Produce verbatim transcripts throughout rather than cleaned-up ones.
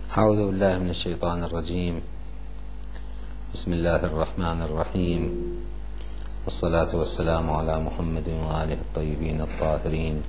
أعوذ بالله من الشيطان الرجيم. بسم الله الرحمن الرحيم، والصلاة والسلام على محمد وآله الطيبين الطاهرين.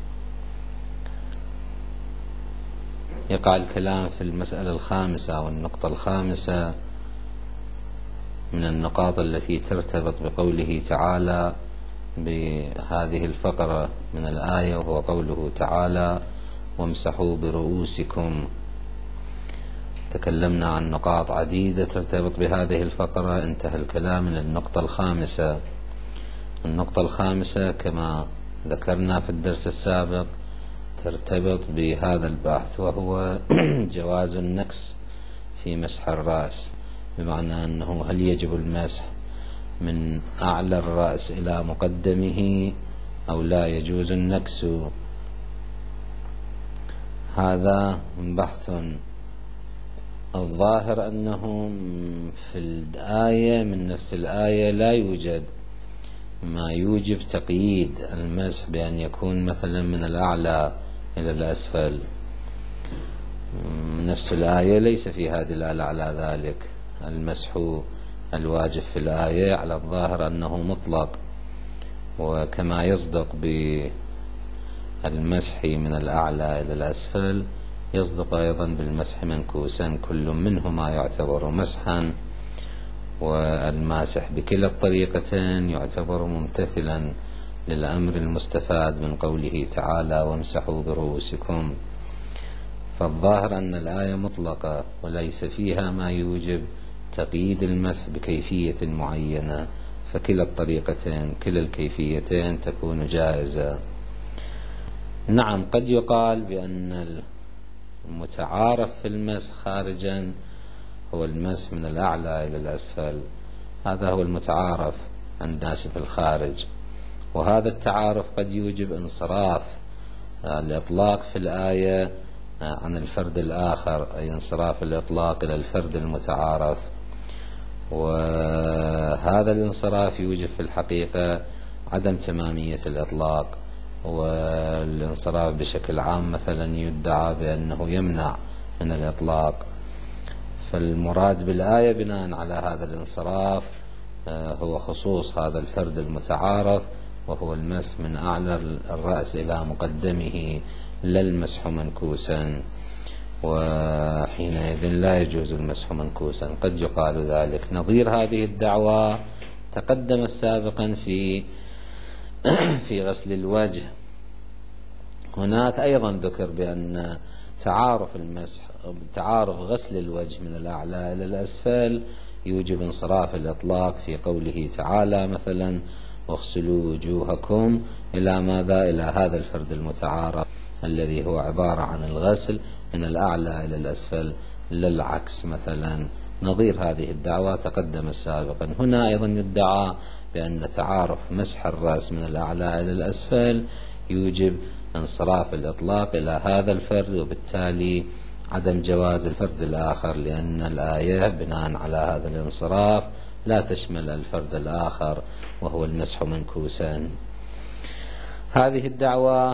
يقع الكلام في المسألة الخامسة والنقطة الخامسة من النقاط التي ترتبط بقوله تعالى بهذه الفقرة من الآية، وهو قوله تعالى: وامسحوا برؤوسكم. تكلمنا عن نقاط عديدة ترتبط بهذه الفقرة، انتهى الكلام من النقطة الخامسة. النقطة الخامسة كما ذكرنا في الدرس السابق ترتبط بهذا البحث، وهو جواز النكس في مسح الرأس، بمعنى أنه هل يجب المسح من أعلى الرأس إلى مقدمه أو لا يجوز النكس. هذا بحث الظاهر أنه في الآية من نفس الآية لا يوجد ما يوجب تقييد المسح بأن يكون مثلا من الأعلى إلى الأسفل. نفس الآية ليس في هذه الآية على ذلك. المسح الواجب في الآية على الظاهر أنه مطلق، وكما يصدق بالمسح من الأعلى إلى الأسفل يصدق أيضا بالمسح منكوسا، كل منهما يعتبر مسحا، والماسح بكلا الطريقتين يعتبر ممتثلا للأمر المستفاد من قوله تعالى: وامسحوا برؤوسكم. فالظاهر أن الآية مطلقة وليس فيها ما يوجب تقييد المسح بكيفية معينة، فكلا الطريقتين كلا الكيفيتين تكون جائزة. نعم، قد يقال بأن المتعارف في المسح خارجا هو المسح من الأعلى إلى الأسفل، هذا هو المتعارف عند الناس في الخارج، وهذا التعارف قد يوجب انصراف الإطلاق في الآية عن الفرد الآخر، أي انصراف الإطلاق إلى الفرد المتعارف، وهذا الانصراف يوجب في الحقيقة عدم تمامية الإطلاق، والانصراف بشكل عام مثلا يدعى بأنه يمنع من الإطلاق. فالمراد بالآية بناء على هذا الانصراف هو خصوص هذا الفرد المتعارف، وهو المسح من أعلى الرأس إلى مقدمه، لا المسح منكوسا، وحينئذ لا يجوز المسح منكوسا. قد يقال ذلك. نظير هذه الدعوة تقدم سابقا في في غسل الوجه. هناك أيضا ذكر بأن تعارف المسح تعارف غسل الوجه من الأعلى إلى الأسفل يوجب انصراف الإطلاق في قوله تعالى مثلا: واغسلوا وجوهكم، إلى ماذا؟ إلى هذا الفرد المتعارف الذي هو عبارة عن الغسل من الأعلى إلى الأسفل، لا العكس مثلا. نظير هذه الدعوة تقدم سابقا. هنا أيضا يدعى بأن تعارف مسح الرأس من الأعلى إلى الأسفل يوجب انصراف الإطلاق إلى هذا الفرد، وبالتالي عدم جواز الفرد الآخر، لأن الآية بناء على هذا الانصراف لا تشمل الفرد الآخر وهو المسح منكوسا. هذه الدعوة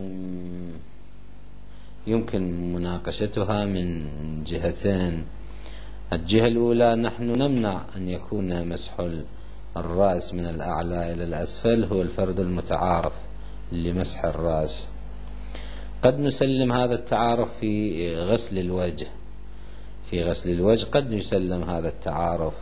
يمكن مناقشتها من جهتين. الجهة الأولى: نحن نمنع أن يكون مسح الرأس من الأعلى إلى الأسفل هو الفرد المتعارف لمسح الرأس. قد نسلم هذا التعارف في غسل الوجه، في غسل الوجه قد يسلم هذا التعارف،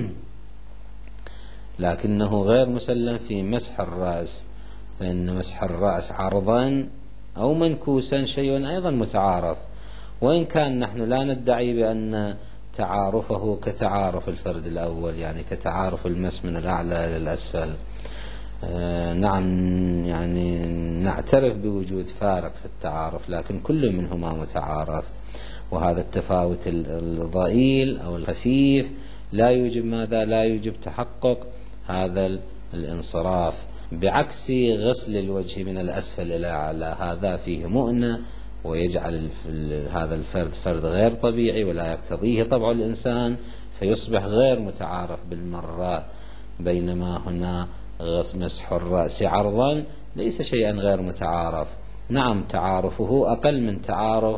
لكنه غير مسلم في مسح الرأس، فإن مسح الرأس عرضا أو منكوسا شيء أيضا متعارف، وإن كان نحن لا ندعي بأن تعارفه كتعارف الفرد الأول، يعني كتعارف المسح من الأعلى إلى الأسفل. آه نعم، يعني نعترف بوجود فارق في التعارف، لكن كل منهما متعارف، وهذا التفاوت الضئيل أو الخفيف لا يوجب ماذا؟ لا يوجب تحقق هذا الانصراف، بعكس غسل الوجه من الأسفل إلى الأعلى، هذا فيه مؤنة ويجعل هذا الفرد فرد غير طبيعي ولا يقتضيه طبع الإنسان، فيصبح غير متعارف بالمرة، بينما هنا مسح الرأس عرضا ليس شيئا غير متعارف. نعم، تعارفه أقل من تعارف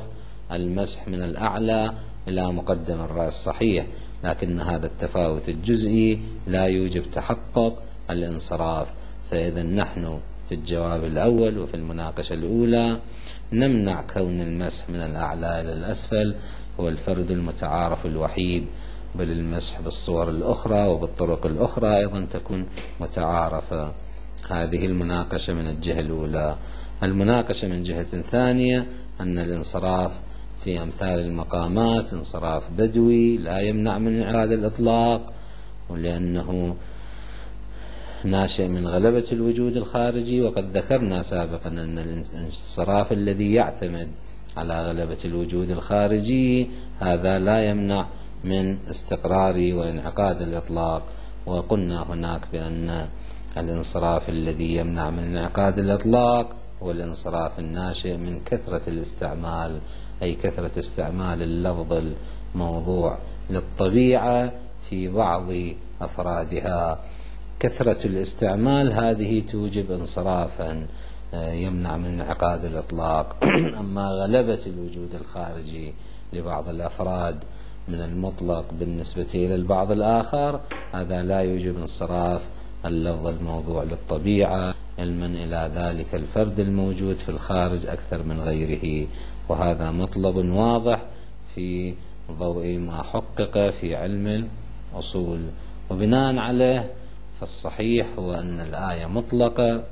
المسح من الأعلى إلى مقدم الرأس صحيح، لكن هذا التفاوت الجزئي لا يوجب تحقق الانصراف. فإذا نحن في الجواب الأول وفي المناقشة الأولى نمنع كون المسح من الأعلى إلى الأسفل هو الفرد المتعارف الوحيد، بل المسح بالصور الأخرى وبالطرق الأخرى أيضا تكون متعارفة. هذه المناقشة من الجهة الأولى. المناقشة من جهة ثانية أن الانصراف في أمثال المقامات انصراف بدوي لا يمنع من إعادة الإطلاق، ولأنه ناشئ من غلبة الوجود الخارجي، وقد ذكرنا سابقا أن الانصراف الذي يعتمد على غلبة الوجود الخارجي هذا لا يمنع من استقرار وانعقاد الإطلاق. وقلنا هناك بأن الانصراف الذي يمنع من انعقاد الإطلاق هو الانصراف الناشئ من كثرة الاستعمال، أي كثرة استعمال اللفظ الموضوع للطبيعة في بعض أفرادها. كثرة الاستعمال هذه توجب انصرافا يمنع من انعقاد الإطلاق. أما غلبة الوجود الخارجي لبعض الأفراد من المطلق بالنسبة إلى البعض الآخر هذا لا يوجب انصراف اللفظ الموضوع للطبيعة، علما إلى ذلك الفرد الموجود في الخارج أكثر من غيره، وهذا مطلب واضح في ضوء ما حقق في علم الأصول. وبناء عليه فالصحيح هو أن الآية مطلقة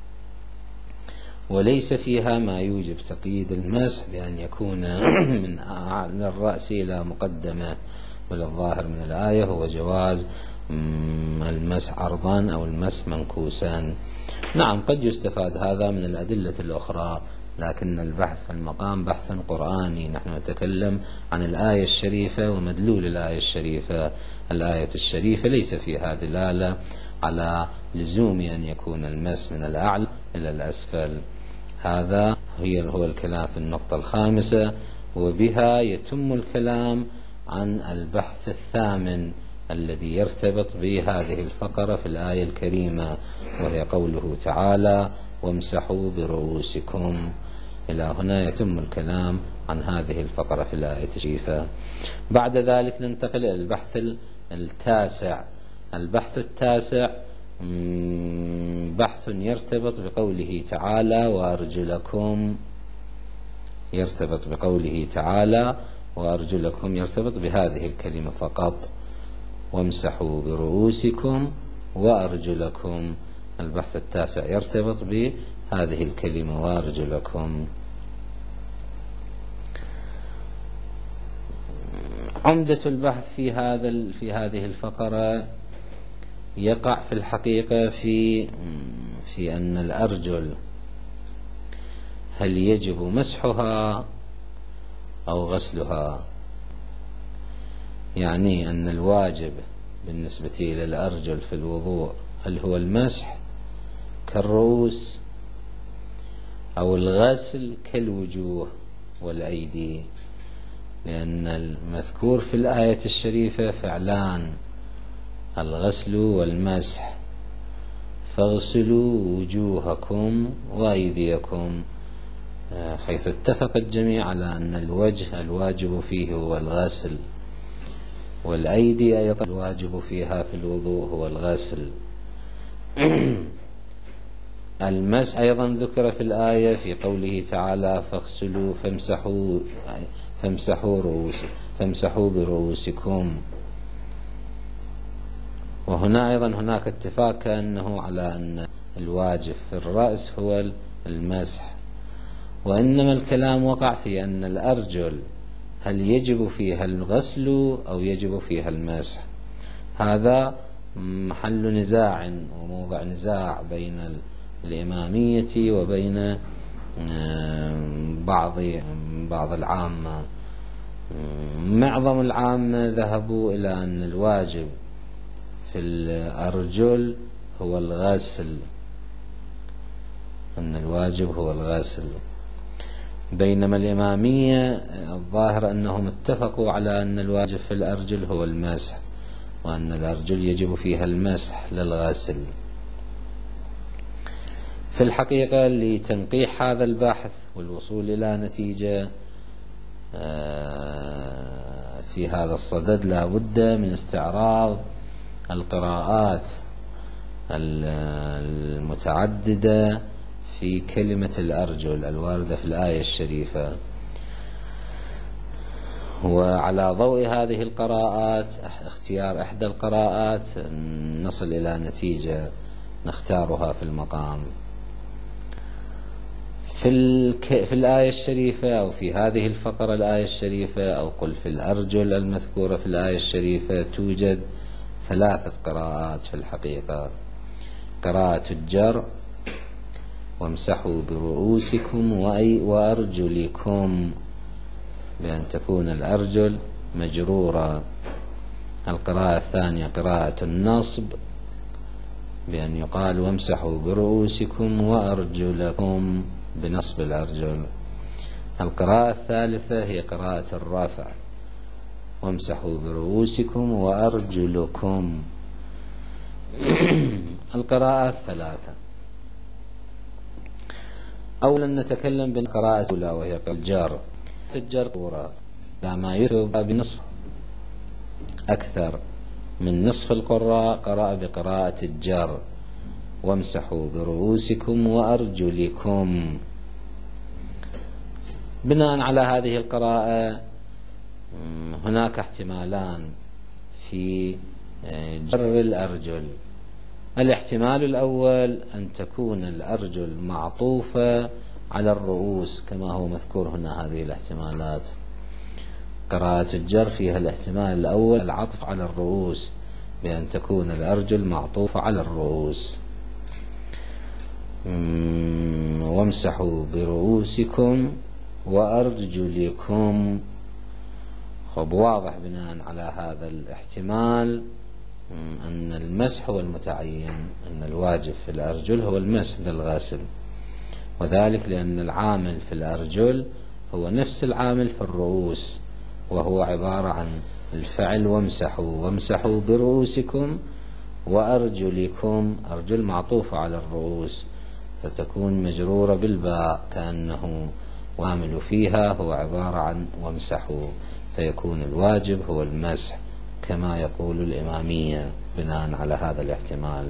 وليس فيها ما يوجب تقييد المسح بأن يكون من أعلى الرأس إلى مقدمه، بل الظاهر من الآية هو جواز المسح عرضا أو المسح منكوسا. نعم قد يستفاد هذا من الأدلة الأخرى، لكن البحث في المقام بحث قرآني، نحن نتكلم عن الآية الشريفة ومدلول الآية الشريفة. الآية الشريفة ليس فيها دلالة على لزوم أن يكون المس من الأعلى إلى الأسفل. هذا هي هو الكلام في النقطة الخامسة، وبها يتم الكلام عن البحث الثامن الذي يرتبط بهذه الفقرة في الآية الكريمة، وهي قوله تعالى وامسحوا برؤوسكم. إلى هنا يتم الكلام عن هذه الفقرة في الآية الشريفة. بعد ذلك ننتقل إلى البحث التاسع. البحث التاسع بحث يرتبط بقوله تعالى وأرجلكم، يرتبط بقوله تعالى وأرجلكم، يرتبط بهذه الكلمة فقط، وامسحوا برؤوسكم وأرجلكم. البحث التاسع يرتبط بهذه الكلمة وأرجلكم. عمدة البحث في هذا في هذه الفقرة يقع في الحقيقة في في أن الأرجل هل يجب مسحها أو غسلها؟ يعني أن الواجب بالنسبة إلى الأرجل في الوضوء هل هو المسح كالرؤوس أو الغسل كالوجوه والأيدي؟ لأن المذكور في الآية الشريفة فعلان، الغسل والمسح، فاغسلوا وجوهكم وأيديكم، حيث اتفق الجميع على أن الوجه الواجب فيه هو الغسل، والأيدي أيضا الواجب فيها في الوضوء هو الغسل. المسح أيضا ذكر في الآية في قوله تعالى فاغسلوا فامسحوا فامسحوا رؤوس فامسحوا برؤوسكم. وهنا أيضا هناك اتفاق كأنه على أن الواجب في الرأس هو المسح، وإنما الكلام وقع في أن الأرجل هل يجب فيها الغسل أو يجب فيها المسح. هذا محل نزاع وموضع نزاع بين الإمامية وبين بعض بعض العامة. معظم العامة ذهبوا إلى أن الواجب في الأرجل هو الغسل، أن الواجب هو الغسل، بينما الإمامية الظاهر أنهم اتفقوا على أن الواجب في الأرجل هو المسح، وأن الأرجل يجب فيها المسح للغسل. في الحقيقة لتنقيح هذا البحث والوصول إلى نتيجة في هذا الصدد لا بد من استعراض القراءات المتعددة في كلمة الأرجل الواردة في الآية الشريفة، وعلى ضوء هذه القراءات اختيار إحدى القراءات نصل إلى نتيجة نختارها في المقام. في, الك... في الآية الشريفة أو في هذه الفقرة الآية الشريفة، أو قل في الأرجل المذكورة في الآية الشريفة، توجد ثلاثة قراءات في الحقيقة: قراءة الجر وامسحوا برؤوسكم وأرجلكم، بأن تكون الأرجل مجرورة. القراءة الثانية قراءة النصب، بأن يقال وامسحوا برؤوسكم وأرجلكم بنصب الأرجل. القراءة الثالثة هي قراءة الرفع، وامسحوا برؤوسكم وأرجلكم. القراءات ثلاثة. أولا نتكلم بالقراءة الأولى وهي الجر. الجر لا ما يكتب بنصف، أكثر من نصف القراء قرأ بقراءة الجر وامسحوا برؤوسكم وأرجلكم. بناء على هذه القراءة هناك احتمالان في جر الأرجل. الاحتمال الأول أن تكون الأرجل معطوفة على الرؤوس كما هو مذكور هنا. هذه الاحتمالات قراءة الجر فيها الاحتمال الأول العطف على الرؤوس، بأن تكون الأرجل معطوفة على الرؤوس. وامسحوا برؤوسكم وأرجلكم. خب واضح بناء على هذا الاحتمال أن المسح هو المتعين، أن الواجب في الأرجل هو المسح للغاسل، وذلك لأن العامل في الأرجل هو نفس العامل في الرؤوس، وهو عبارة عن الفعل وامسحوا، وامسحوا برؤوسكم وأرجلكم. أرجل معطوفة على الرؤوس فتكون مجرورة بالباء، كأنه وعامل فيها هو عبارة عن وامسحوا، فيكون الواجب هو المسح كما يقول الإمامية بناء على هذا الاحتمال.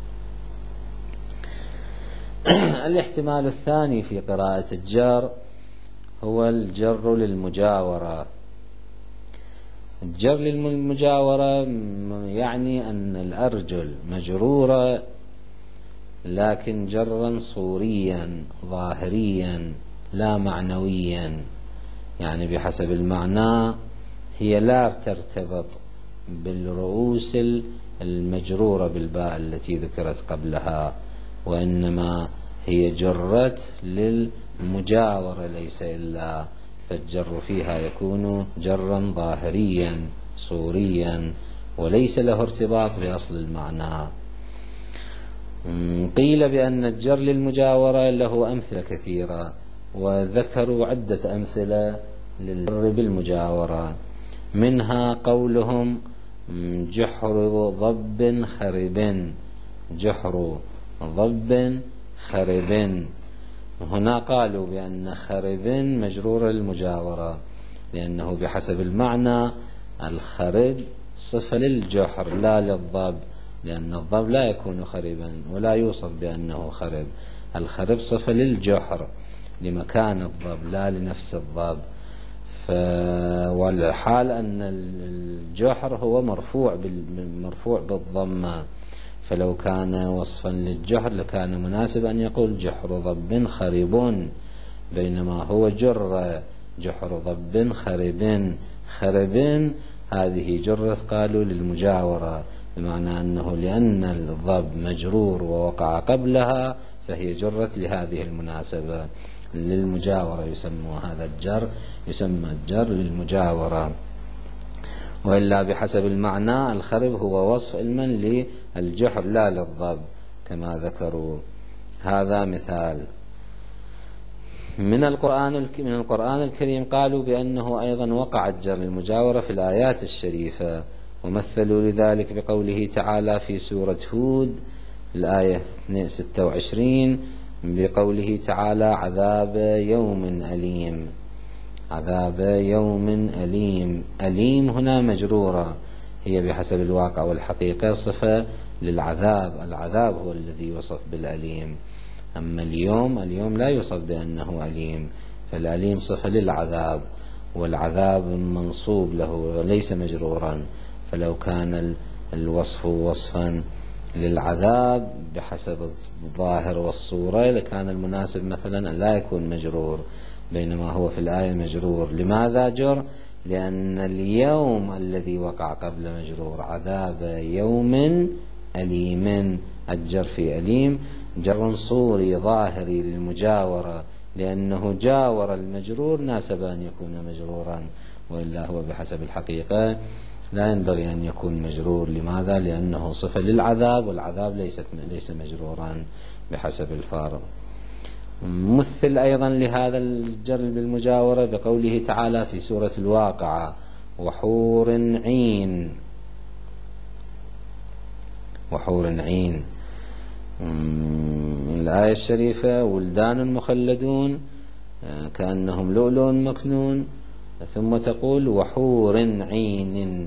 الاحتمال الثاني في قراءة الجر هو الجر للمجاورة. الجر للمجاورة يعني أن الأرجل مجرورة لكن جرا صوريا ظاهريا لا معنويا، يعني بحسب المعنى هي لا ترتبط بالرؤوس المجرورة بالباء التي ذكرت قبلها، وإنما هي جرت للمجاورة ليس إلا، فالجر فيها يكون جرا ظاهريا صوريا وليس له ارتباط بأصل المعنى. قيل بأن الجر للمجاورة له أمثلة كثيرة، وذكروا عدة أمثلة للجر بالمجاورة، منها قولهم جحر ضب خرب، جحر ضب خرب. هنا قالوا بأن خرب مجرور للمجاورة، لأنه بحسب المعنى الخرب صفة للجحر لا للضب، لأن الضب لا يكون خربا ولا يوصف بأنه خرب. الخرب صفة للجحر لمكان الضب لا لنفس الضب. ف... والحال أن الجحر هو مرفوع مرفوع بالضمة، فلو كان وصفا للجحر لكان مناسب أن يقول جحر ضب خرب، بينما هو جر جحر ضب خرب. خرب هذه جرت قالوا للمجاورة، بمعنى أنه لأن الضب مجرور ووقع قبلها فهي جرت لهذه المناسبة للمجاورة، يسمى هذا الجر يسمى الجر للمجاورة. وإلا بحسب المعنى الخرب هو وصف علما للجحر لا للضب كما ذكروا. هذا مثال. من القرآن من القرآن الكريم قالوا بأنه أيضا وقع الجر للمجاورة في الآيات الشريفة، ومثلوا لذلك بقوله تعالى في سورة هود الآية ستة وعشرين بقوله تعالى عذاب يوم أليم. عذاب يوم أليم. أليم هنا مجرورة، هي بحسب الواقع والحقيقة صفة للعذاب، العذاب هو الذي يوصف بالأليم. أما اليوم، اليوم لا يوصف بأنه أليم، فالأليم صفة للعذاب، والعذاب منصوب له وليس مجرورا. فلو كان الوصف وصفا للعذاب بحسب الظاهر والصورة لكان المناسب مثلا أن لا يكون مجرور، بينما هو في الآية مجرور. لماذا جر؟ لأن اليوم الذي وقع قبل مجرور، عذاب يوم أليم، الجر في أليم جر صوري ظاهري للمجاورة، لأنه جاور المجرور ناسب أن يكون مجرورا، وإلا هو بحسب الحقيقة لا ينبغي أن يكون مجرور. لماذا؟ لأنه صفة للعذاب، والعذاب ليست ليس مجرورا بحسب الفارق. مثل أيضا لهذا الجر بالمجاورة بقوله تعالى في سورة الواقعة: وحور عين. وحور عين من الآية الشريفة: ولدان مخلدون كأنهم لؤلؤ مكنون، ثم تقول وحور عين.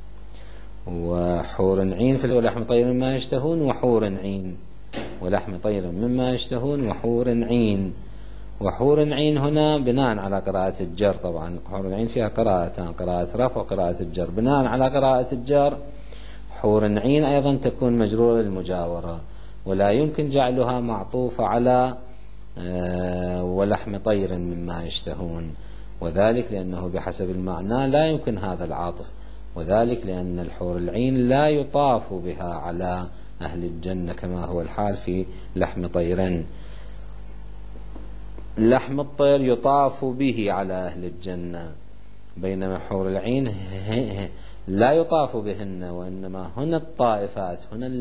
وحور عين في ولحم طير مما يشتهون، وحور عين، ولحم طير مما يشتهون، وحور عين. وحور عين هنا بناء على قراءة الجر، طبعا حور عين فيها قراءتان، قراءة رفع وقراءة الجر. بناء على قراءة الجر حور عين أيضا تكون مجرورة للمجاورة، ولا يمكن جعلها معطوفة على ولحم طير مما يشتهون، وذلك لأنه بحسب المعنى لا يمكن هذا العطف، وذلك لأن الحور العين لا يطاف بها على أهل الجنة كما هو الحال في لحم طير. لحم الطير يطاف به على أهل الجنة، بينما حور العين لا يطاف بهن، وإنما هن الطائفات،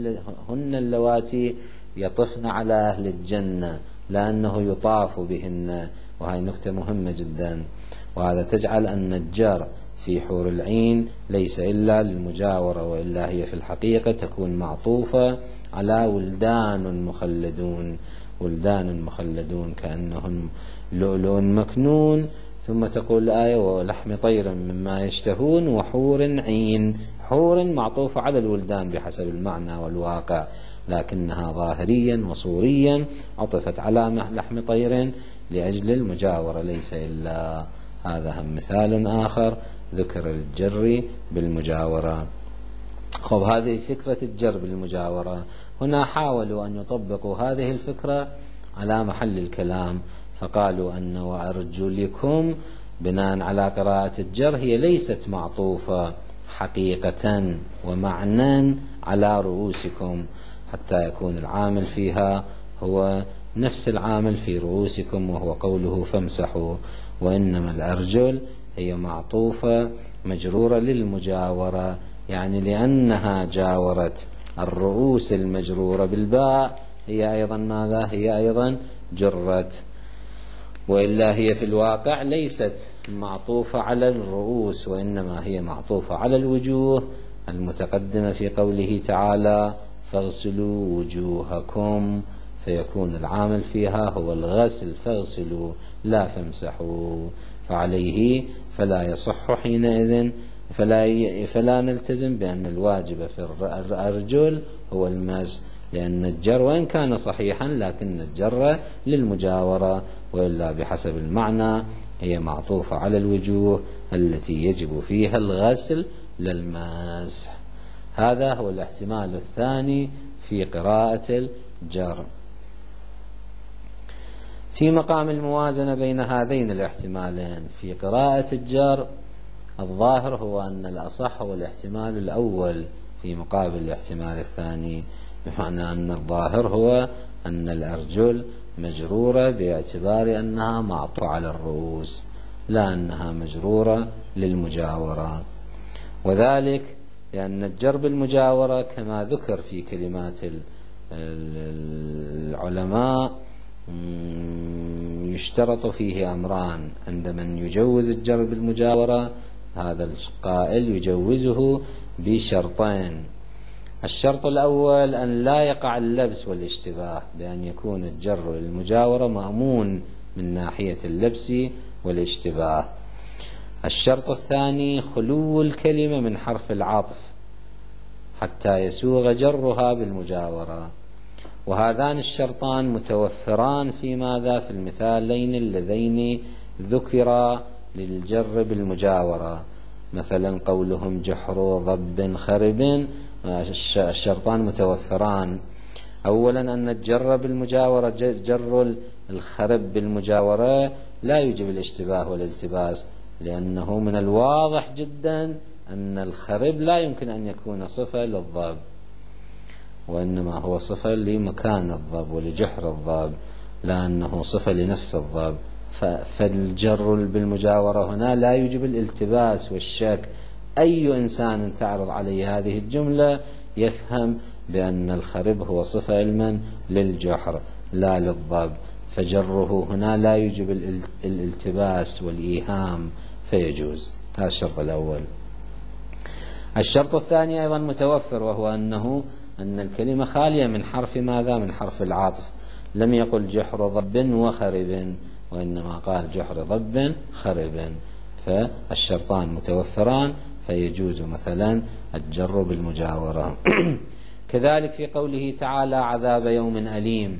هن اللواتي يطفن على أهل الجنة، لأنه يطاف بهن. وهي نكتة مهمة جدا، وهذا تجعل أن الجر في حور العين ليس إلا للمجاورة، وإلا هي في الحقيقة تكون معطوفة على ولدان مخلدون. ولدان مخلدون كأنهم لؤلؤ مكنون، ثم تقول الآية ولحم طير مما يشتهون وحور عين. حور معطوفة على الولدان بحسب المعنى والواقع، لكنها ظاهريا وصوريا عطفت على لحم طير لأجل المجاورة، ليس إلا هذا هم مثال آخر ذكر الجر بالمجاورة. خب، هذه فكرة الجر بالمجاورة. هنا حاولوا أن يطبقوا هذه الفكرة على محل الكلام، فقالوا أن وأرجلكم بناء على قراءة الجر هي ليست معطوفة حقيقة ومعنى على رؤوسكم، حتى يكون العامل فيها هو نفس العامل في رؤوسكم، وهو قوله فامسحوا. وإنما الأرجل هي معطوفة مجرورة للمجاورة، يعني لأنها جاورت الرؤوس المجرورة بالباء هي أيضا ماذا؟ هي أيضا جرت، وإلا هي في الواقع ليست معطوفة على الرؤوس، وإنما هي معطوفة على الوجوه المتقدمة في قوله تعالى فاغسلوا وجوهكم، فيكون العامل فيها هو الغسل، فاغسلوا لا فامسحوا. فعليه فلا يصح حينئذ، فلا, فلا نلتزم بأن الواجب في الأرجل هو المسح، لأن الجر وإن كان صحيحا لكن الجر للمجاورة، وإلا بحسب المعنى هي معطوفة على الوجوه التي يجب فيها الغسل للمسح. هذا هو الاحتمال الثاني في قراءة الجر. في مقام الموازنة بين هذين الاحتمالين في قراءة الجر، الظاهر هو أن الأصح هو الاحتمال الأول في مقابل الاحتمال الثاني، بمعنى أن الظاهر هو أن الأرجل مجرورة باعتبار أنها معطوفة على الرؤوس، لا أنها مجرورة للمجاورة، وذلك لأن الجر بالمجاورة كما ذكر في كلمات العلماء يشترط فيه أمران عند من يجوز الجر بالمجاورة. هذا القائل يجوزه بشرطين: الشرط الأول أن لا يقع اللبس والاشتباه، بأن يكون الجر للمجاورة مأمون من ناحية اللبس والاشتباه. الشرط الثاني خلو الكلمة من حرف العطف حتى يسوغ جرها بالمجاورة، وهذان الشرطان متوفران في ماذا؟ في المثالين اللذين ذكرا للجر بالمجاورة، مثلا قولهم جحر ضب خرب، الشرطان متوفران. أولا أن الجر بالمجاورة، جر الخرب بالمجاورة لا يوجب الاشتباه والالتباس، لأنه من الواضح جدا أن الخرب لا يمكن أن يكون صفة للضب، وإنما هو صفة لمكان الضب ولجحر الضب، لا أنه صفة لنفس الضب. فالجر بالمجاورة هنا لا يوجب الالتباس والشك. أي إنسان تعرض عليه هذه الجملة يفهم بأن الخرب هو صفة علما للجحر لا للضب، فجره هنا لا يوجب الالتباس والإيهام فيجوز. هذا الشرط الأول. الشرط الثاني أيضا متوفر، وهو أنه أن الكلمة خالية من حرف ماذا؟ من حرف العطف. لم يقل جحر ضب وخرب، وإنما قال جحر ضب خرب، فالشرطان متوفران فيجوز مثلا الجر بالمجاورة. كذلك في قوله تعالى عذاب يوم أليم،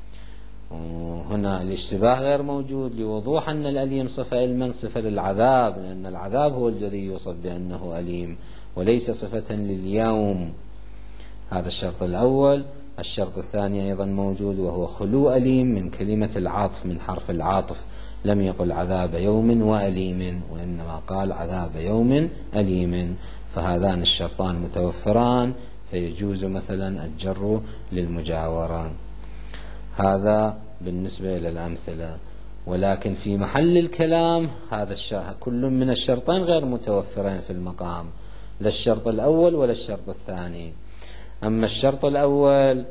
هنا الاشتباه غير موجود لوضوح أن الأليم صفة علما صفة للعذاب، لأن العذاب هو الذي يوصف بأنه أليم وليس صفة لليوم. هذا الشرط الأول. الشرط الثاني أيضا موجود، وهو خلو أليم من كلمة العطف من حرف العطف. لم يقل عذاب يوم وأليم، وإنما قال عذاب يوم أليم، فهذان الشرطان متوفران فيجوز مثلا الجر للمجاورة. هذا بالنسبة إلى الأمثلة. ولكن في محل الكلام هذا الشرط كل من الشرطين غير متوفرين في المقام، لا الشرط الأول ولا الشرط الثاني. أما الشرط الأول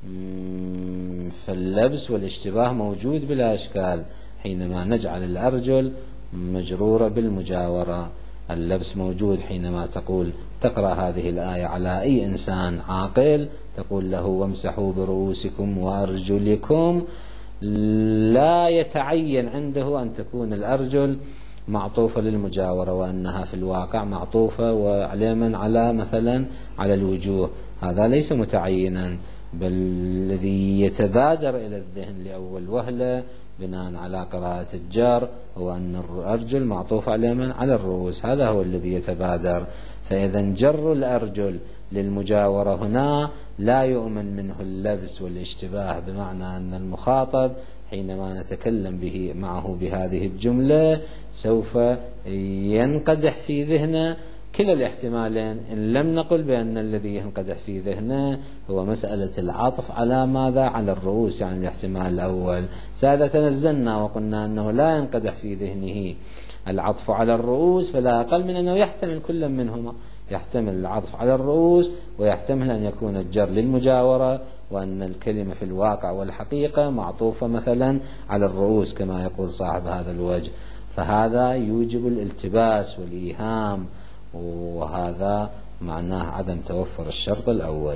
فاللبس والاشتباه موجود بلا إشكال، حينما نجعل الأرجل مجرورة بالمجاورة. اللبس موجود حينما تقول تقرأ هذه الآية على أي إنسان عاقل، تقول له وامسحوا برؤوسكم وأرجلكم، لا يتعين عنده أن تكون الأرجل معطوفة للمجاورة، وأنها في الواقع معطوفة وعليما على مثلا على الوجوه. هذا ليس متعينا، بل الذي يتبادر إلى الذهن لأول وهلة بناء على قراءة الجار هو أن الأرجل معطوفة عليما على الرؤوس، هذا هو الذي يتبادر. فإذا جر الأرجل للمجاورة هنا لا يؤمن منه اللبس والاشتباه، بمعنى أن المخاطب حينما نتكلم به معه بهذه الجملة سوف ينقدح في ذهنه كلا الاحتمالين، إن لم نقل بأن الذي ينقدح في ذهنه هو مسألة العطف على ماذا؟ على الرؤوس، يعني الاحتمال الأول. ساذا تنزلنا وقلنا أنه لا ينقدح في ذهنه العطف على الرؤوس، فلا أقل من أنه يحتمل كل منهما، يحتمل العطف على الرؤوس ويحتمل أن يكون الجر للمجاورة، وأن الكلمة في الواقع والحقيقة معطوفة مثلا على الرؤوس كما يقول صاحب هذا الوجه، فهذا يوجب الالتباس والإيهام، وهذا معناه عدم توفر الشرط الأول.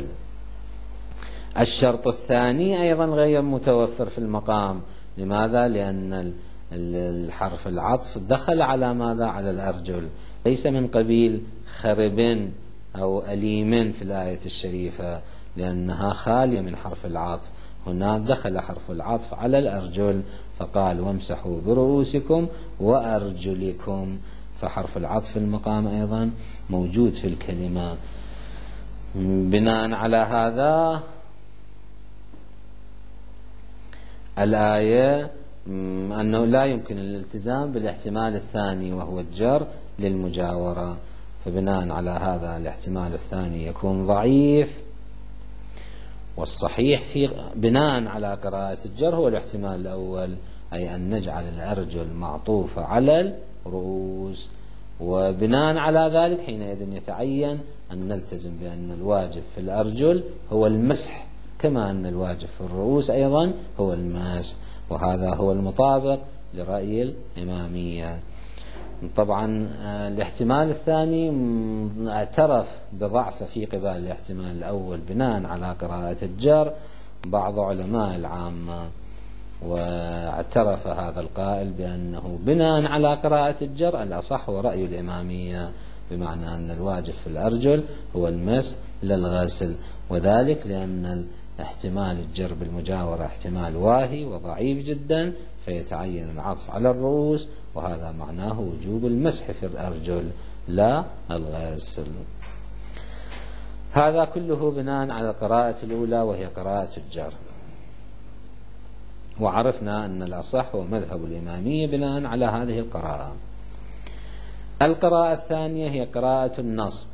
الشرط الثاني أيضا غير متوفر في المقام. لماذا؟ لأن الحرف العطف دخل على ماذا؟ على الأرجل، ليس من قبيل خرب أو أليم في الآية الشريفة، لأنها خالية من حرف العطف. هنا دخل حرف العطف على الأرجل فقال وامسحوا برؤوسكم وأرجلكم، فحرف العطف في المقام أيضا موجود في الكلمة. بناء على هذا الآية أنه لا يمكن الالتزام بالاحتمال الثاني وهو الجر للمجاورة، فبناء على هذا الاحتمال الثاني يكون ضعيف، والصحيح في بناء على قراءة الجر هو الاحتمال الأول، أي أن نجعل الأرجل معطوفة على الرؤوس، وبناء على ذلك حينئذ يتعين أن نلتزم بأن الواجب في الأرجل هو المسح، كما أن الواجب في الرؤوس أيضا هو المسح، وهذا هو المطابق لرأي الإمامية. طبعا الاحتمال الثاني اعترف بضعفه في قبال الاحتمال الأول بناء على قراءة الجر بعض علماء العامة، واعترف هذا القائل بأنه بناء على قراءة الجر الأصح هو رأي الإمامية، بمعنى أن الواجب في الأرجل هو المس للغسل، وذلك لأن احتمال الجر بالمجاورة احتمال واهي وضعيف جدا، فيتعين العطف على الرؤوس، وهذا معناه وجوب المسح في الأرجل لا الغسل. هذا كله بناء على القراءة الأولى وهي قراءة الجر. وعرفنا أن الأصح هو مذهب الإمامية بناء على هذه القراءة. القراءة الثانية هي قراءة النصب،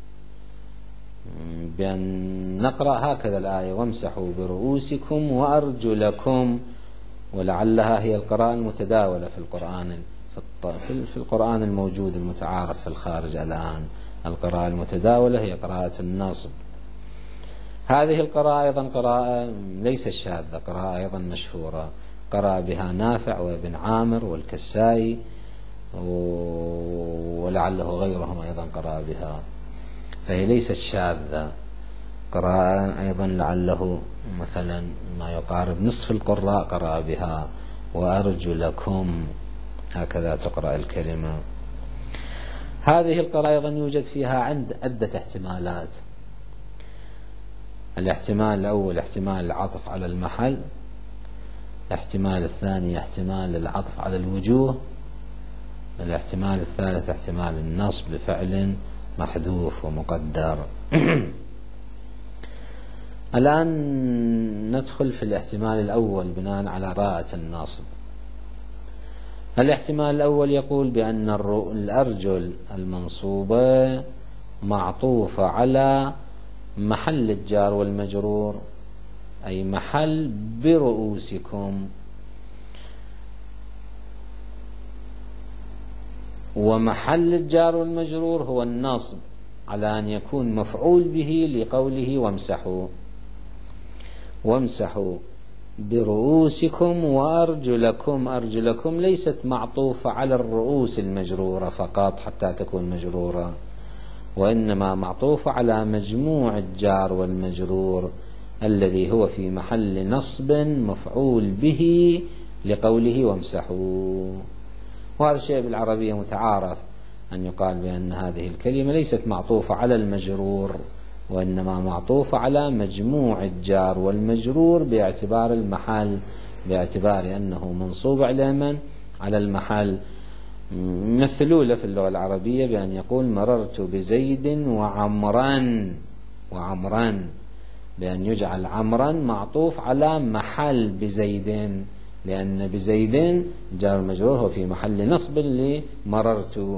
بأن نقرأ هكذا الآية: وامسحوا برؤوسكم وأرجلكم، ولعلها هي القراءة المتداولة في القرآن في القرآن الموجود المتعارف في الخارج الآن. القراءة المتداولة هي قراءة النصب. هذه القراءة أيضا قراءة ليس شاذة، قراءة أيضا مشهورة، قرأ بها نافع وابن عامر والكسائي، ولعله غيرهم أيضا قرأ بها، فهي ليست شاذة. قراءة أيضا لعله مثلا ما يقارب نصف القراء قرأ بها: وأرجلكم، هكذا تقرأ الكلمة. هذه القراءة أيضا يوجد فيها عند عدة احتمالات. الاحتمال الأول احتمال العطف على المحل، الاحتمال الثاني احتمال العطف على الوجوه، الاحتمال الثالث احتمال النصب بفعل محذوف ومقدر. الآن ندخل في الاحتمال الأول بناء على راءة النصب. الاحتمال الأول يقول بأن الأرجل المنصوبة معطوفة على محل الجار والمجرور، أي محل برؤوسكم، ومحل الجار والمجرور هو النصب على أن يكون مفعول به لقوله وامسحوا. وامسحوا برؤوسكم وأرجلكم، أرجلكم ليست معطوفة على الرؤوس المجرورة فقط حتى تكون مجرورة، وإنما معطوفة على مجموع الجار والمجرور الذي هو في محل نصب مفعول به لقوله وامسحوا. وهذا الشيء بالعربية متعارف، أن يقال بأن هذه الكلمة ليست معطوفة على المجرور، وإنما معطوفة على مجموع الجار والمجرور باعتبار المحل، باعتبار أنه منصوب على من؟ على المحل. مثلوا في اللغة العربية بأن يقول مررت بزيد وعمرا، وعمرا بأن يجعل عمرا معطوف على محل بزيد، لأن بزيد الجار المجرور هو في محل نصب لمررت،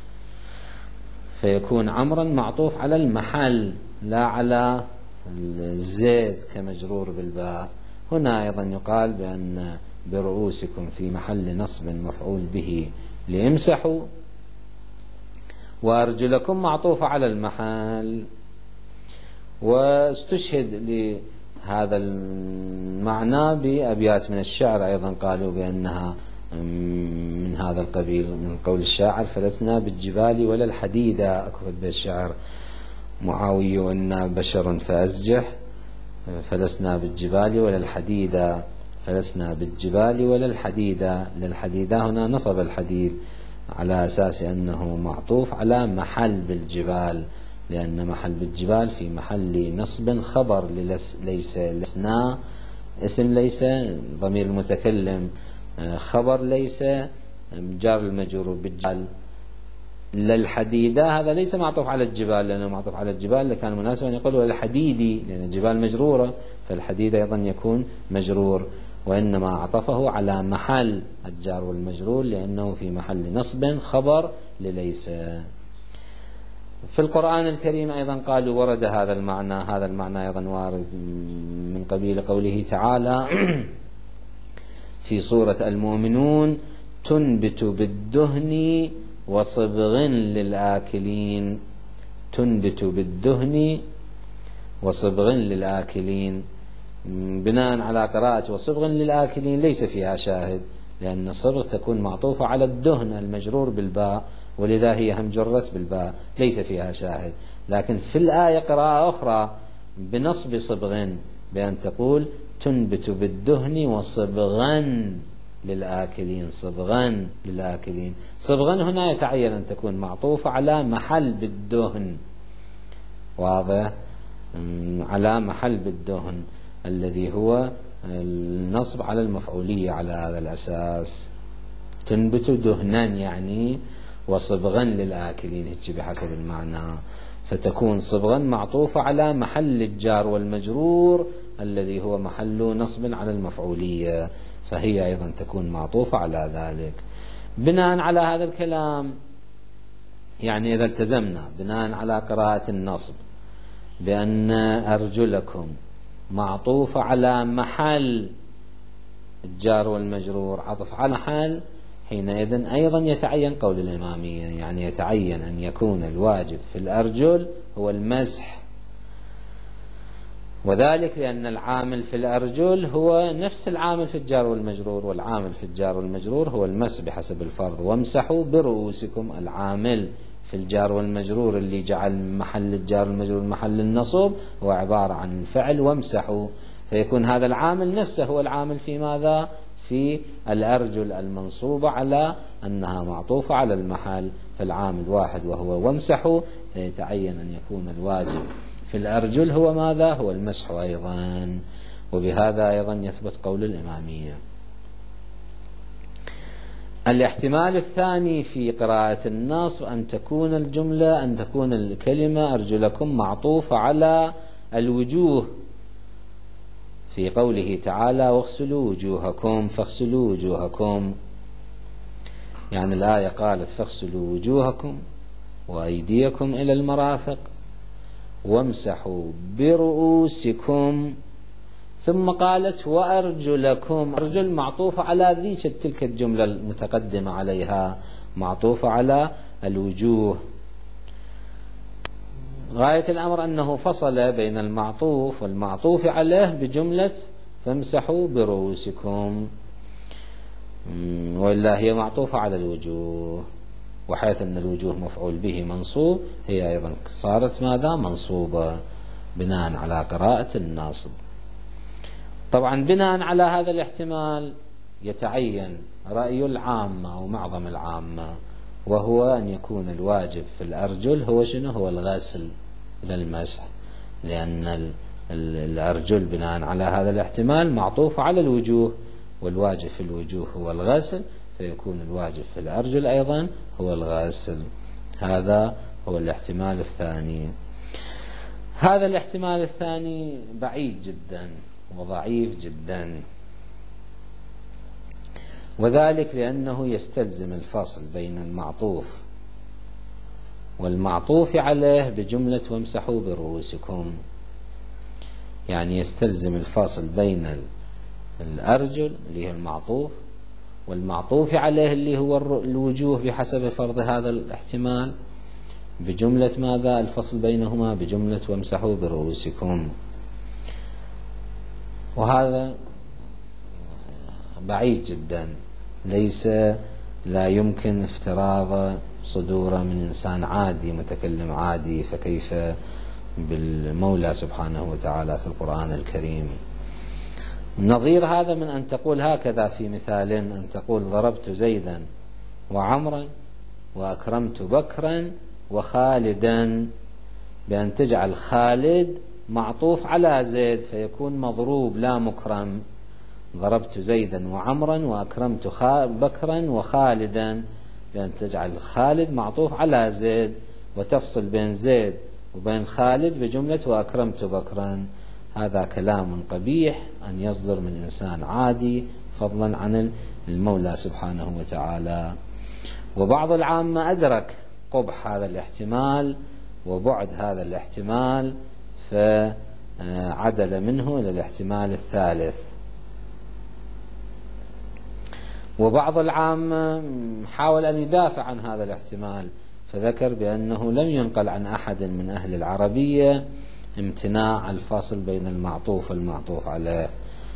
فيكون عمرا معطوف على المحل لا على الزيد كمجرور بالباء. هنا أيضا يقال بأن برؤوسكم في محل نصب مفعول به لامسحوا، وأرجلكم معطوفة على المحل. واستشهد لهذا المعنى بأبيات من الشعر أيضا قالوا بأنها من هذا القبيل، من قول الشاعر: فلسنا بالجبال ولا الحديدة. أكفت بالشعر معاوي: إنا بشر فأزجح، فلسنا بالجبال ولا الحديدة، فلسنا بالجبال ولا الحديدة. للحديدة هنا نصب الحديد على أساس أنه معطوف على محل بالجبال، لأن محل بالجبال في محل نصب خبر ليس. لسنا اسم ليس، ضمير المتكلم خبر ليس، جار المجرور بالجبال. للحديدة هذا ليس معطوف على الجبال، لأنه معطوف على الجبال لكان مناسبا أن يقول الحديدي، لأن الجبال مجرورة، فالحديد أيضا يكون مجرور، وإنما عطفه على محل الجار والمجرور لأنه في محل نصب خبر لليس. في القرآن الكريم أيضا قالوا ورد هذا المعنى، هذا المعنى أيضا وارد من قبيل قوله تعالى في سورة المؤمنون: تنبت بالدهن وصبغ للآكلين. تنبت بالدهن وصبغ للآكلين، بناء على قراءة وصبغ للآكلين ليس فيها شاهد، لأن الصبغ تكون معطوفة على الدهن المجرور بالباء، ولذا هي هم جرت بالباء، ليس فيها شاهد. لكن في الآية قراءة أخرى بنصب صبغ بأن تقول تنبت بالدهن وصبغا للآكلين. صبغا للآكلين، صبغا هنا يتعين أن تكون معطوفة على محل بالدهن، واضح؟ على محل بالدهن الذي هو النصب على المفعولية على هذا الأساس. تنبت دهنا يعني وصبغا للآكلين، هيك بحسب المعنى، فتكون صبغا معطوفة على محل الجار والمجرور الذي هو محل نصب على المفعولية، فهي أيضا تكون معطوفة على ذلك. بناء على هذا الكلام، يعني إذا التزمنا بناء على قراءة النصب بأن أرجلكم معطوفة على محل الجار والمجرور عطف على محل، حينئذ أيضا يتعين قول الإمامية، يعني يتعين أن يكون الواجب في الأرجل هو المسح، وذلك لأن العامل في الأرجل هو نفس العامل في الجار والمجرور، والعامل في الجار والمجرور هو المسح بحسب الفرض. وامسحوا برؤوسكم، العامل في الجار والمجرور اللي جعل محل الجار والمجرور محل النصب هو عبارة عن الفعل وامسحوا، فيكون هذا العامل نفسه هو العامل في ماذا؟ في الأرجل المنصوبة على أنها معطوفة على المحل، فالعامل واحد وهو وامسحوا، فيتعين أن يكون الواجب في الأرجل هو ماذا؟ هو المسح أيضا، وبهذا أيضا يثبت قول الإمامية. الاحتمال الثاني في قراءة النصب أن تكون الجملة أن تكون الكلمة أرجلكم معطوفة على الوجوه في قوله تعالى واغسلوا وجوهكم، فاغسلوا وجوهكم، يعني الآية قالت فاغسلوا وجوهكم وأيديكم إلى المرافق وامسحوا برؤوسكم، ثم قالت وأرجلكم، أرجل معطوفة على ذيك تلك الجملة المتقدمة عليها، معطوفة على الوجوه. غاية الأمر أنه فصل بين المعطوف والمعطوف عليه بجملة فامسحوا برؤوسكم، وإلا هي معطوفة على الوجوه، وحيث أن الوجوه مفعول به منصوب هي أيضا صارت ماذا؟ منصوبة بناء على قراءة الناصب. طبعا بناء على هذا الاحتمال يتعين رأي العامة أو معظم العامة، وهو أن يكون الواجب في الأرجل هو شنو؟ هو الغسل لا المسح، لأن الأرجل بناء على هذا الاحتمال معطوف على الوجوه، والواجب في الوجوه هو الغسل، فيكون الواجب في الأرجل أيضا هو الغسل. هذا هو الاحتمال الثاني. هذا الاحتمال الثاني بعيد جدا وضعيف جدا، وذلك لأنه يستلزم الفصل بين المعطوف والمعطوف عليه بجملة وامسحوا برؤوسكم، يعني يستلزم الفصل بين الأرجل اللي هو المعطوف والمعطوف عليه اللي هو الوجوه بحسب فرض هذا الاحتمال بجملة ماذا؟ الفصل بينهما بجملة وامسحوا برؤوسكم، وهذا بعيد جدا، ليس لا يمكن افتراض صدوره من إنسان عادي متكلم عادي، فكيف بالمولى سبحانه وتعالى في القرآن الكريم. نظير هذا من أن تقول هكذا في مثال، أن تقول ضربت زيدا وعمرا وأكرمت بكرا وخالدا، بأن تجعل خالد معطوف على زيد فيكون مضروب لا مكرم. ضربت زيدا وعمرا وأكرمت بكرا وخالدا، بأن تجعل خالد معطوف على زيد وتفصل بين زيد وبين خالد بجملة وأكرمت بكرا. هذا كلام قبيح أن يصدر من إنسان عادي، فضلا عن المولى سبحانه وتعالى. وبعض العامة أدرك قبح هذا الاحتمال وبعد هذا الاحتمال، فعدل منه إلى الاحتمال الثالث. وبعض العامة حاول أن يدافع عن هذا الاحتمال، فذكر بأنه لم ينقل عن أحد من أهل العربية امتناع الفصل بين المعطوف والمعطوف عليه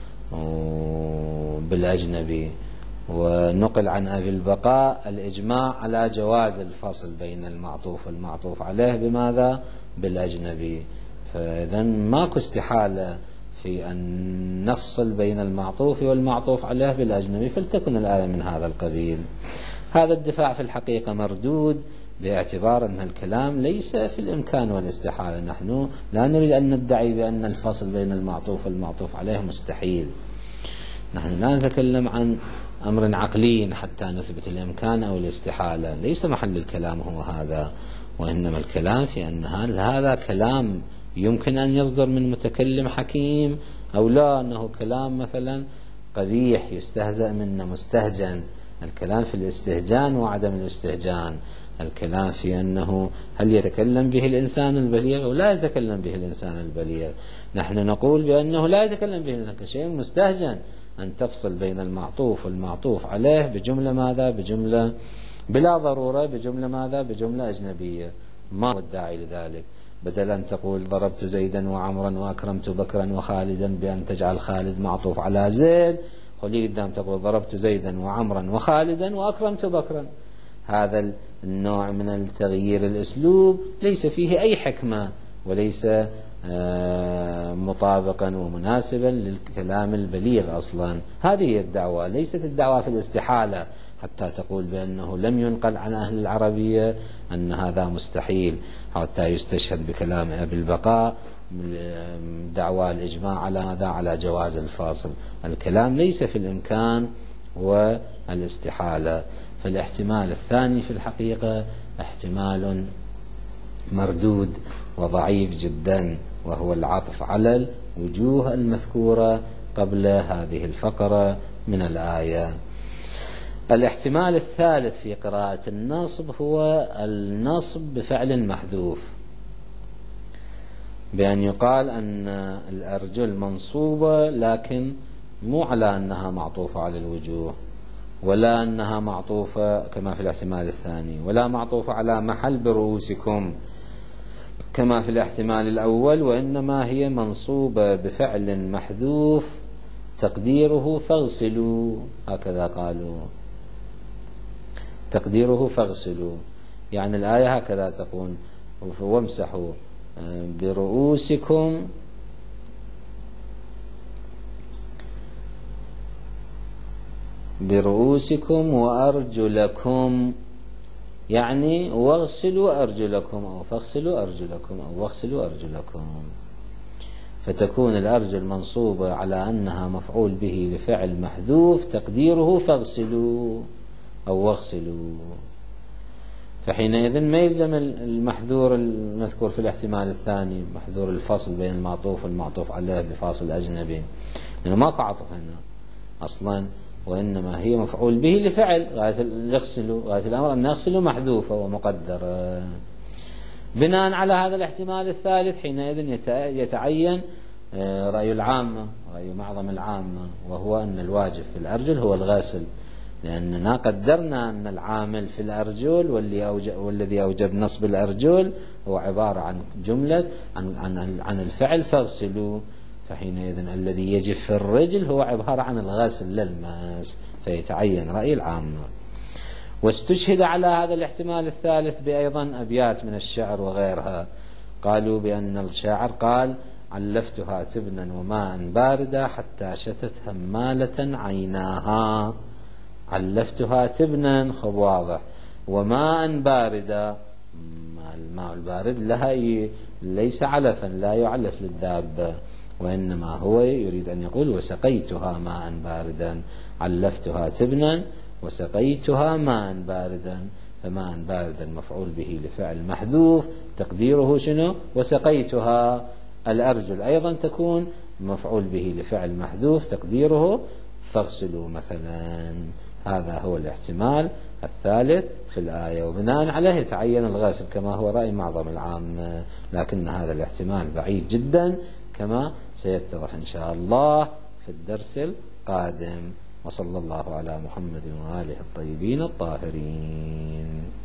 بالأجنبي، ونقل عن أبي البقاء الإجماع على جواز الفصل بين المعطوف والمعطوف عليه بماذا؟ بالأجنبي. فإذن ماكو استحالة في أن نفصل بين المعطوف والمعطوف عليه بالأجنبي، فلتكن الآية من هذا القبيل. هذا الدفاع في الحقيقة مردود باعتبار أن الكلام ليس في الإمكان والاستحالة. نحن لا نريد أن ندعي بأن الفصل بين المعطوف والمعطوف عليه مستحيل. نحن لا نتكلم عن أمر عقلي حتى نثبت الإمكان أو الاستحالة، ليس محل الكلام هو هذا، وإنما الكلام في أن هذا كلام يمكن أن يصدر من متكلم حكيم أو لا، أنه كلام مثلا قبيح يستهزأ منه مستهجن. الكلام في الاستهجان وعدم الاستهجان، الكلام في أنه هل يتكلم به الإنسان البليغ أو لا يتكلم به الإنسان البليغ. نحن نقول بأنه لا يتكلم به كشيء مستهجن، أن تفصل بين المعطوف والمعطوف عليه بجملة ماذا؟ بجملة بلا ضرورة، بجملة ماذا؟ بجملة أجنبية. ما هو الداعي لذلك؟ بدل أن تقول ضربت زيدا وعمرا وأكرمت بكرا وخالدا بأن تجعل خالد معطوف على زيد، خلي قدام تقول ضربت زيدا وعمرا وخالدا وأكرمت بكرا. هذا النوع من التغيير الأسلوب ليس فيه أي حكمة، وليس مطابقا ومناسبا للكلام البليغ أصلا. هذه هي الدعوة، ليست الدعوة في الاستحالة حتى تقول بأنه لم ينقل عن أهل العربية أن هذا مستحيل، حتى يستشهد بكلام أبي البقاء دعوى الإجماع على ماذا؟ على جواز الفاصل. الكلام ليس في الإمكان والاستحالة. فالاحتمال الثاني في الحقيقة احتمال مردود وضعيف جدا، وهو العطف على الوجوه المذكورة قبل هذه الفقرة من الآية. الاحتمال الثالث في قراءة النصب هو النصب بفعل محذوف، بأن يقال أن الأرجل منصوبة لكن مو على أنها معطوفة على الوجوه، ولا أنها معطوفة كما في الاحتمال الثاني، ولا معطوفة على محل برؤوسكم كما في الاحتمال الأول، وإنما هي منصوبة بفعل محذوف تقديره فاغسلوا، هكذا قالوا، تقديره فاغسلوا، يعني الآية هكذا تقول وامسحوا برؤوسكم برؤوسكم وأرجلكم، يعني واغسلوا أرجلكم أو فاغسلوا أرجلكم أو واغسلوا أرجلكم. فتكون الأرجل منصوبة على أنها مفعول به لفعل محذوف تقديره فاغسلوا أو واغسلوا. فحينئذ ما يلزم المحذور المذكور في الاحتمال الثاني، محذور الفصل بين المعطوف والمعطوف عليه بفاصل أجنبي، لأنه ماكو عطف هنا أصلا، وإنما هي مفعول به لفعل غاية يغسلوا، غاية الأمر أن يغسلوا محذوفة ومقدرة. بناء على هذا الاحتمال الثالث حينئذ يتعين رأي العامة، رأي معظم العامة، وهو أن الواجب في الأرجل هو الغسل، لأننا قدرنا أن العامل في الأرجل واللي أوجب والذي أوجب نصب الأرجل هو عبارة عن جملة عن عن عن الفعل فاغسلوا، فحينئذ الذي يجب في الرجل هو عبارة عن الغسل للماس، فيتعين رأي العامة. واستشهد على هذا الاحتمال الثالث بأيضا أبيات من الشعر وغيرها. قالوا بأن الشاعر قال: علفتها تبنا وماء باردة حتى شتت همالة عيناها. علفتها تبنا خب واضح، وماء باردة، الماء البارد لها ليس علفا، لا يعلف للدابة، وإنما هو يريد أن يقول وسقيتها ماء باردا. علفتها تبنا وسقيتها ماء باردا، فماء باردا مفعول به لفعل محذوف تقديره شنو؟ وسقيتها. الأرجل أيضا تكون مفعول به لفعل محذوف تقديره فاغسلوا مثلا. هذا هو الاحتمال الثالث في الآية، وبناء عليه يتعين الغسل كما هو رأي معظم العامة، لكن هذا الاحتمال بعيد جدا كما سيتضح إن شاء الله في الدرس القادم. وصلى الله على محمد وآله الطيبين الطاهرين.